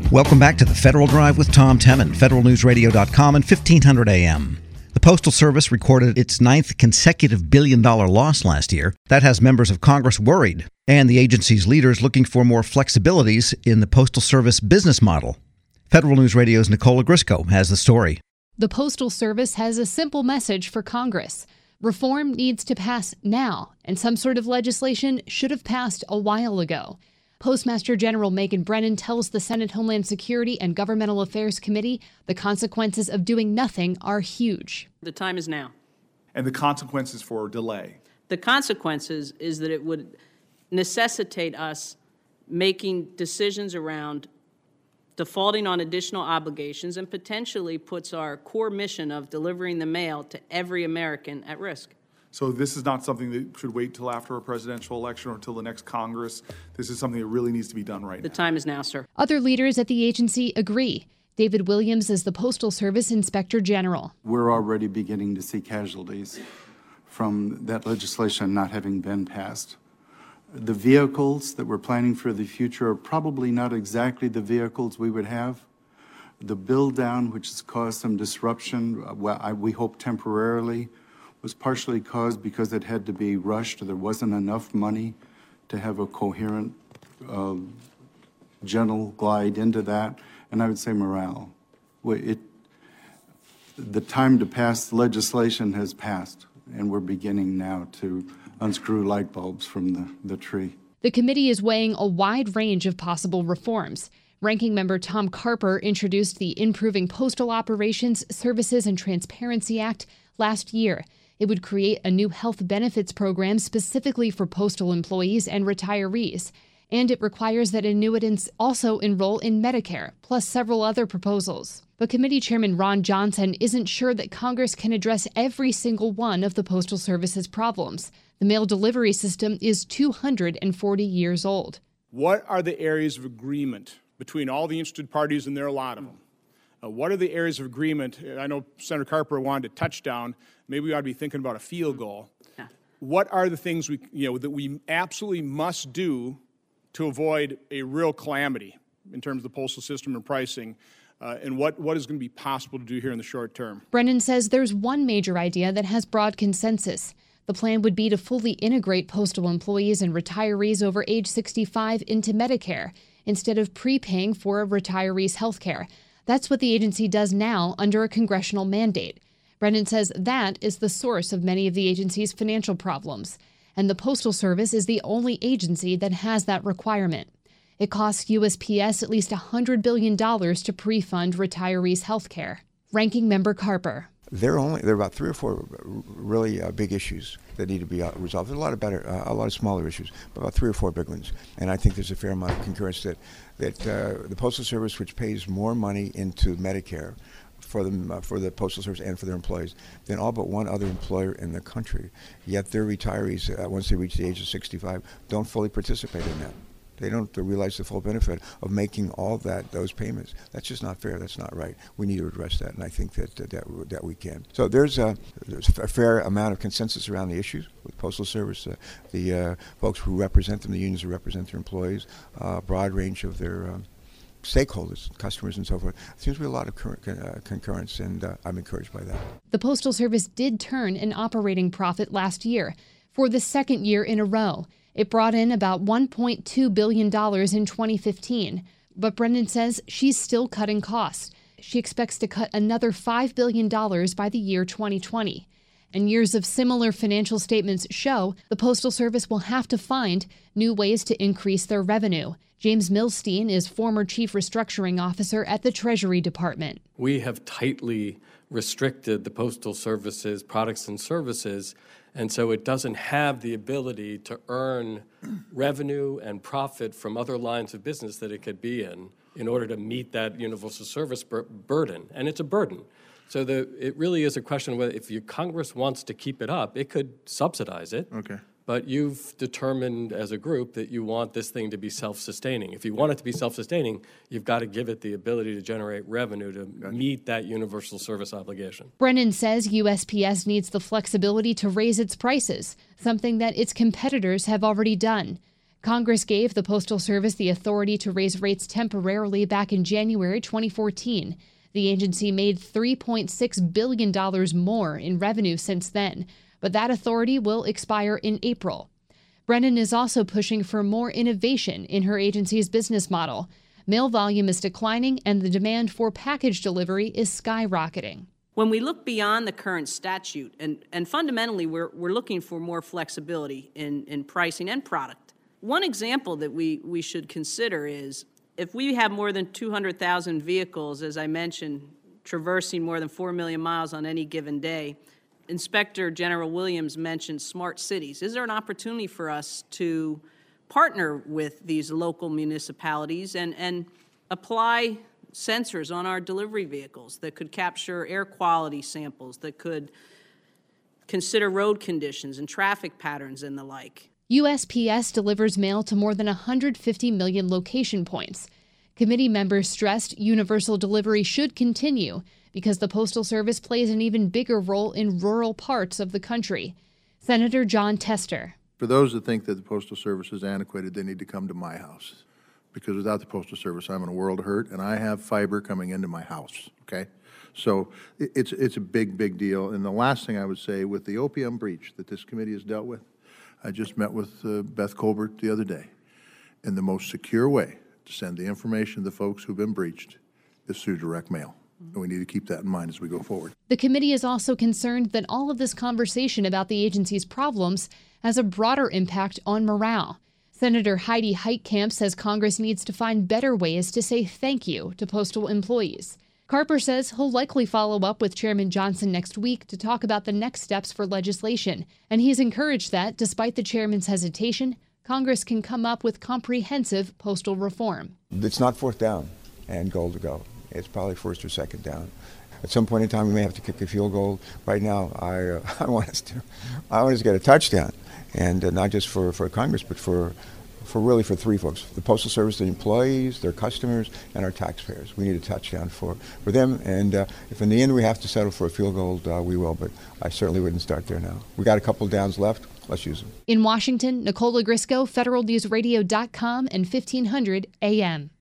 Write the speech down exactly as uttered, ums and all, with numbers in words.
Welcome back to the Federal Drive with Tom Temin, federal news radio dot com and fifteen hundred A M. The Postal Service recorded its ninth consecutive billion-dollar loss last year. That has members of Congress worried, and the agency's leaders looking for more flexibilities in the Postal Service business model. Federal News Radio's Nicola Grisco has the story. The Postal Service has a simple message for Congress. Reform needs to pass now, and some sort of legislation should have passed a while ago. Postmaster General Megan Brennan tells the Senate Homeland Security and Governmental Affairs Committee the consequences of doing nothing are huge. The time is now. And the consequences for delay? The consequences is that it would necessitate us making decisions around defaulting on additional obligations and potentially puts our core mission of delivering the mail to every American at risk. So this is not something that should wait till after a presidential election or until the next Congress. This is something that really needs to be done right now. The time is now, sir. Other leaders at the agency agree. David Williams is the Postal Service Inspector General. We're already beginning to see casualties from that legislation not having been passed. The vehicles that we're planning for the future are probably not exactly the vehicles we would have. The build down, which has caused some disruption, well, I, we hope temporarily, was partially caused because it had to be rushed. There wasn't enough money to have a coherent, uh, gentle glide into that. And I would say morale. It, the time to pass legislation has passed, and we're beginning now to unscrew light bulbs from the, the tree. The committee is weighing a wide range of possible reforms. Ranking Member Tom Carper introduced the Improving Postal Operations, Services, and Transparency Act last year. It would create a new health benefits program specifically for postal employees and retirees. And it requires that annuitants also enroll in Medicare, plus several other proposals. But Committee Chairman Ron Johnson isn't sure that Congress can address every single one of the Postal Service's problems. The mail delivery system is two hundred forty years old. What are the areas of agreement between all the interested parties, and there are a lot of them? Uh, what are the areas of agreement? I know Senator Carper wanted a touchdown. Maybe we ought to be thinking about a field goal. Yeah. What are the things we, you know, that we absolutely must do to avoid a real calamity in terms of the postal system and pricing, uh, and what, what is going to be possible to do here in the short term? Brennan says there's one major idea that has broad consensus. The plan would be to fully integrate postal employees and retirees over age sixty-five into Medicare instead of prepaying for a retiree's health care. That's what the agency does now under a congressional mandate. Brennan says that is the source of many of the agency's financial problems. And the Postal Service is the only agency that has that requirement. It costs U S P S at least one hundred billion dollars to pre-fund retirees' health care. Ranking Member Carper. There are only there are about three or four really uh, big issues that need to be uh, resolved. There's a lot of better, uh, a lot of smaller issues, but about three or four big ones. And I think there's a fair amount of concurrence that that uh, the Postal Service, which pays more money into Medicare for them uh, for the Postal Service and for their employees than all but one other employer in the country, yet their retirees, uh, once they reach the age of sixty-five, don't fully participate in that. They don't realize the full benefit of making all that those payments. That's just not fair. That's not right. We need to address that, and I think that that, that, that we can. So there's a, there's a fair amount of consensus around the issues with the Postal Service, uh, the uh, folks who represent them, the unions who represent their employees, a uh, broad range of their um, stakeholders, customers, and so forth. There seems to be a lot of cur- uh, concurrence, and uh, I'm encouraged by that. The Postal Service did turn an operating profit last year for the second year in a row. It brought in about one point two billion dollars in twenty fifteen, but Brennan says she's still cutting costs. She expects to cut another five billion dollars by the year twenty twenty. And years of similar financial statements show the Postal Service will have to find new ways to increase their revenue. James Milstein is former Chief Restructuring Officer at the Treasury Department. We have tightly restricted the Postal Service's products and services, and so it doesn't have the ability to earn revenue and profit from other lines of business that it could be in in order to meet that universal service bur- burden. And it's a burden. So the, it really is a question of whether if your Congress wants to keep it up, it could subsidize it. Okay. But you've determined as a group that you want this thing to be self-sustaining. If you want it to be self-sustaining, you've got to give it the ability to generate revenue to gotcha. meet that universal service obligation. Brennan says U S P S needs the flexibility to raise its prices, something that its competitors have already done. Congress gave the Postal Service the authority to raise rates temporarily back in January twenty fourteen. The agency made three point six billion dollars more in revenue since then, but that authority will expire in April. Brennan is also pushing for more innovation in her agency's business model. Mail volume is declining, and the demand for package delivery is skyrocketing. When we look beyond the current statute, and, and fundamentally we're, we're looking for more flexibility in, in pricing and product. One example that we, we should consider is if we have more than two hundred thousand vehicles, as I mentioned, traversing more than four million miles on any given day, Inspector General Williams mentioned smart cities. Is there an opportunity for us to partner with these local municipalities and, and apply sensors on our delivery vehicles that could capture air quality samples, that could consider road conditions and traffic patterns and the like? U S P S delivers mail to more than one hundred fifty million location points. Committee members stressed universal delivery should continue because the Postal Service plays an even bigger role in rural parts of the country. Senator John Tester. For those that think that the Postal Service is antiquated, they need to come to my house. Because without the Postal Service, I'm in a world of hurt, and I have fiber coming into my house, okay? So it's, it's a big, big deal. And the last thing I would say, with the O P M breach that this committee has dealt with, I just met with uh, Beth Colbert the other day, and the most secure way to send the information to the folks who've been breached is through direct mail. And we need to keep that in mind as we go forward. The committee is also concerned that all of this conversation about the agency's problems has a broader impact on morale. Senator Heidi Heitkamp says Congress needs to find better ways to say thank you to postal employees. Carper says he'll likely follow up with Chairman Johnson next week to talk about the next steps for legislation, and he's encouraged that, despite the chairman's hesitation, Congress can come up with comprehensive postal reform. It's not fourth down and goal to go. It's probably first or second down. At some point in time, we may have to kick a field goal. Right now, I uh, I want us to, I want us to get a touchdown, and uh, not just for, for Congress, but for, for really for three folks: the Postal Service, the employees, their customers, and our taxpayers. We need a touchdown for, for them, and uh, if in the end we have to settle for a field goal, uh, we will. But I certainly wouldn't start there now. We got a couple of downs left. Let's use them. In Washington, Nicola Grisco, Federal News Radio dot com and fifteen hundred A M.